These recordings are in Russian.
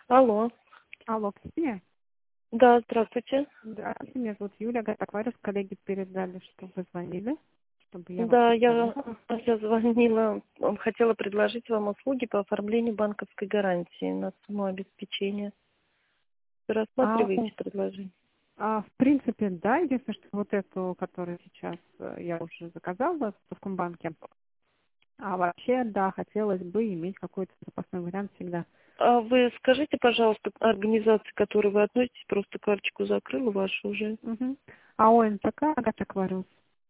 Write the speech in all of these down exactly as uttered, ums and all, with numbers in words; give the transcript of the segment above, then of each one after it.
Алло. Алло, Ксения? Да, здравствуйте. Здравствуйте, меня зовут Юля. Агата Аквариус. Коллеги передали, что вы звонили, чтобы я вам Да, я, перезвонила. я звонила, м, хотела предложить вам услуги по оформлению банковской гарантии на сумму обеспечения. Вы А, рассматриваете у- предложение? а, в принципе, да, единственное, что вот эту, которую сейчас э, я уже заказала в Совкомбанке. А вообще, да, хотелось бы иметь какой-то запасной вариант всегда. А вы скажите, пожалуйста, организации, к которой вы относитесь, просто карточку закрыла вашу уже. Мгм. А ОНПК Агата Аквариус.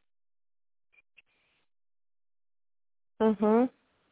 Ага.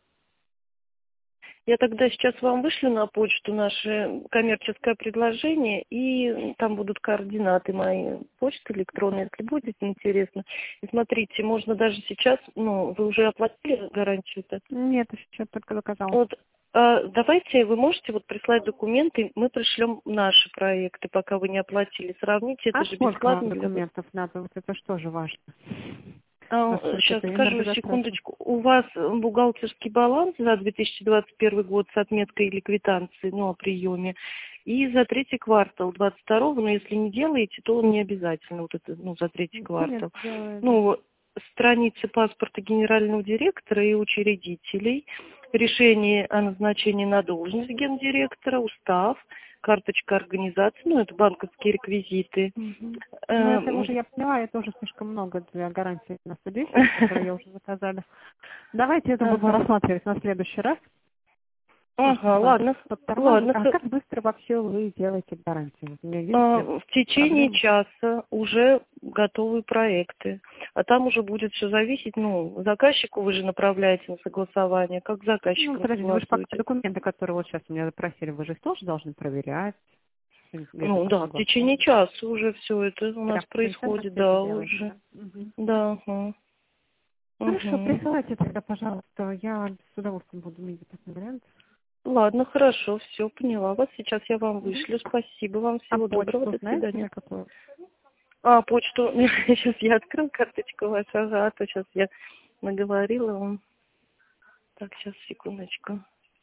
Я тогда сейчас вам вышлю на почту наше коммерческое предложение, и там будут координаты моей почты электронной, если будет интересно. И смотрите, можно даже сейчас, ну, вы уже оплатили гарантию-то? Нет, еще только заказала. Вот, а, давайте, вы можете вот прислать документы, мы пришлем наши проекты, пока вы не оплатили. Сравните, это А же сколько вам бесплатно для вас. документов надо? Вот это что же важно? Насколько Сейчас это скажу, энергозатратно? секундочку. У вас э, бухгалтерский баланс за две тысячи двадцать первый год с отметкой или квитанцией, ну, о приеме. И за третий квартал двадцать второго, но если не делаете, то не обязательно, вот это, ну, за третий Нет, квартал. делаю, да. Ну, страницы паспорта генерального директора и учредителей, решение о назначении на должность гендиректора, устав, карточка организации, ну, это банковские реквизиты. Мгм. Ну, это Эм, уже я поняла, это уже слишком много для гарантии на содействие, которые я уже заказали. Давайте это будем Ага. рассматривать на следующий раз. Может, Ага, вас ладно, подтормаживает. ладно. А х- как быстро вообще вы делаете гарантию? Вот у меня есть а, ли В течение проблемы? часа уже готовы проекты. А там уже будет все зависеть, ну, заказчику вы же направляете на согласование, как с Ну, заказчиком подождите, вы же пока согласуете. документы, которые вот сейчас у меня запросили, вы же их тоже должны проверять. Где-то Ну там да, в течение согласовывать. часа уже все это у нас Прям моментально происходит, все это да, делаете, уже. да? Мгм. Да, ага. Хорошо, Угу. присылайте тогда, пожалуйста. Я с удовольствием буду иметь такой вариант. Ладно, хорошо, все, поняла вас. Сейчас я вам Мгм. вышлю. Спасибо вам, А всего доброго, почту до знаете свидания. на какую? А, почту. Сейчас я открыл карточку вашу, ага, а то сейчас я наговорила вам. Так, сейчас, секундочку.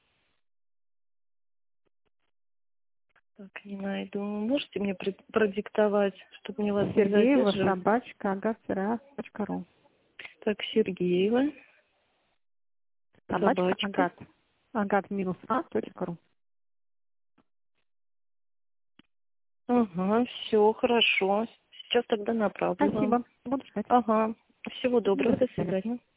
Так, не найду. Можете мне пред- продиктовать, чтобы мне вас не Сергеева, задерживать? собачка, агат точка ру. Так, Сергеева, Собачка, собачка. агат. Агат минус а точка ру. Ага, все, хорошо. Сейчас тогда направлю вам. Спасибо. Буду ждать. Ага, всего До доброго, до свидания. свидания.